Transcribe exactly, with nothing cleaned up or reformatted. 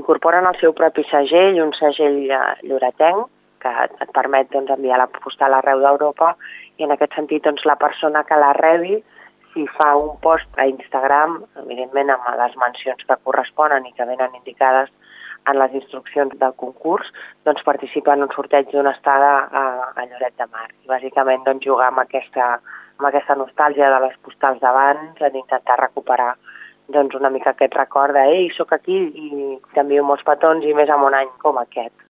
incorporen el seu propi segell, un segell lloretenc, que et permet doncs, enviar la postal arreu d'Europa, i en aquest sentit doncs, la persona que la rebi, si fa un post a Instagram, evidentment amb les mencions que corresponen i que venen indicades en les instruccions del concurs, doncs participa en un sorteig d'una estada a, a Lloret de Mar. I bàsicament doncs, jugar amb aquesta, amb aquesta nostàlgia de les postals d'abans, d'intentar recuperar doncs, una mica aquest record de «Ei, sóc aquí i t'envio molts petons i més en un any com aquest».